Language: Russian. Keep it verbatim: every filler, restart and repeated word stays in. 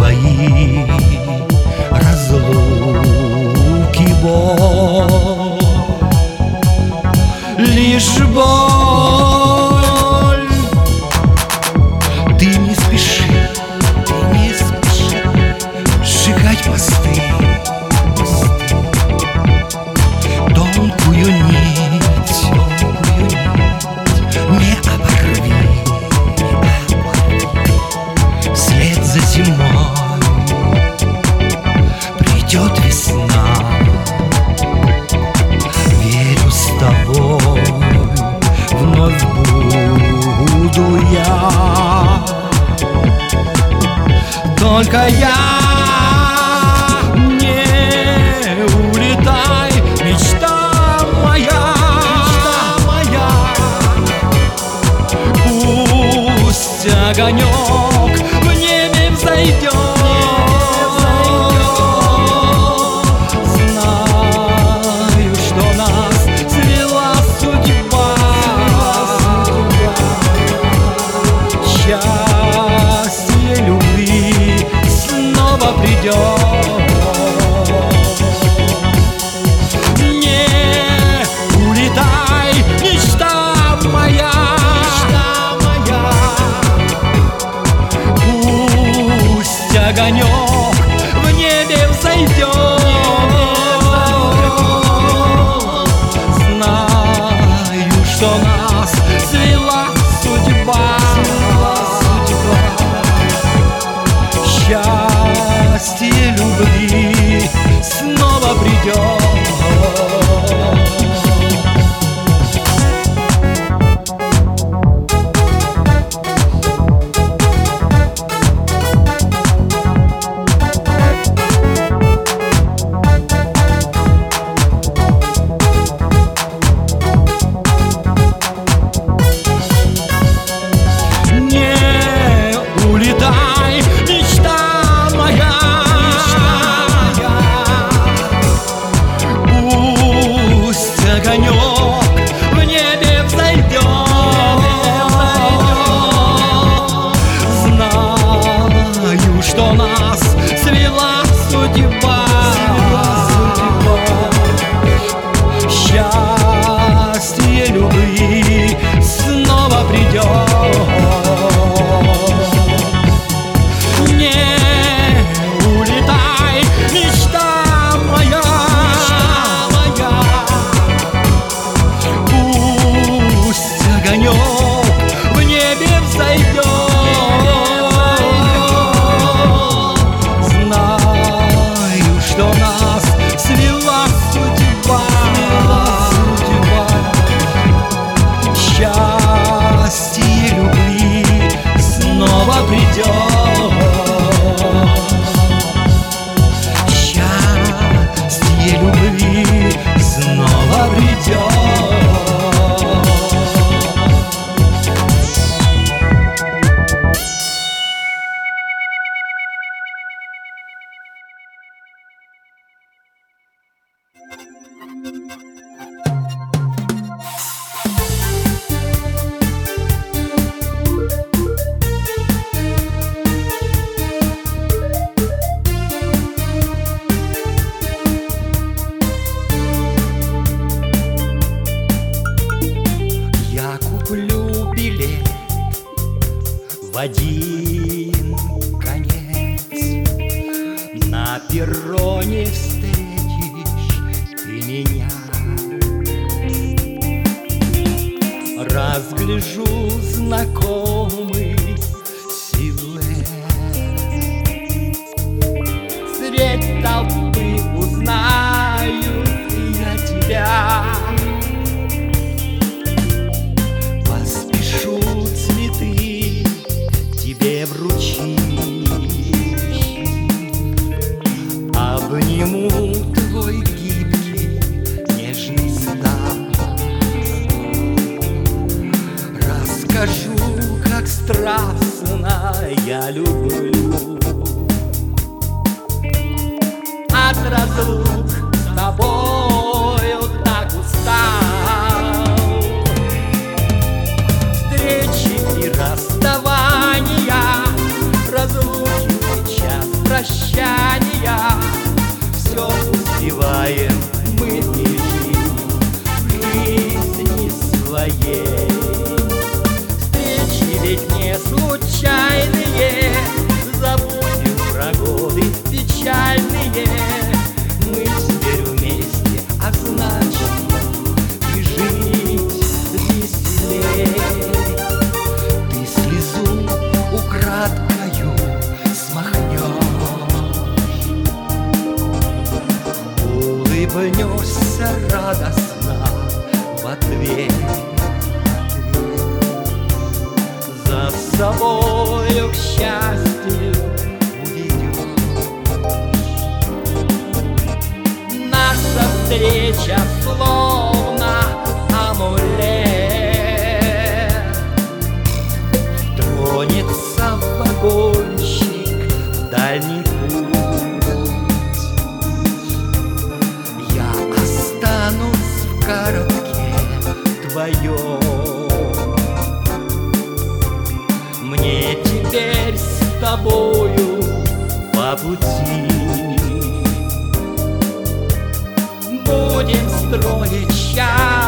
твои разлуки боль, лишь боль. Ты не спеши, ты не спеши сжигать мосты, тонкую нить, тонкую нить не оборви, вслед за зимой придет весна. Верю с тобой, вновь буду я, только я. Не улетай, мечта моя, мечта моя. Пусть огонек в небе взойдет. Знаю, что нас свела судьба. Счастье любви снова придет. Не улетай, мечта моя, мечта моя. Пусть огонек в небе взойдет. Знаю, что нас свела судьба. Счастье любви снова придет. Счастье любви снова придет. Не улетай, мечта моя, моя. Пусть огонек в небе взойдет. Знаю, что нас свела судьба. Счастье любви снова придет. Счастье любви снова придет. Куплю билет в один конец. На перроне встретишь ты меня. Разгляжу знакомый силуэт. Средь толпы узнаю я тебя. Тебе вручить, обниму твой гибкий нежный стан. Расскажу, как страстно я люблю. От разлук с тобою так устал. Встречи и расставания, разлуки часто прощания. Все успеваем мы в жизни своей. Встречи ведь не случайные, забудем про годы печальные. Мы теперь вместе, а значит и жить веселей. Ты слезу украдкою смахнешь, улыбнешься радостно в ответ. За собою к счастью уведешь. Наша встреча словно амулет, тронется вагончик в дальний путь. Я останусь в городке твоем. Мне теперь с тобою по пути. Будем строить счастье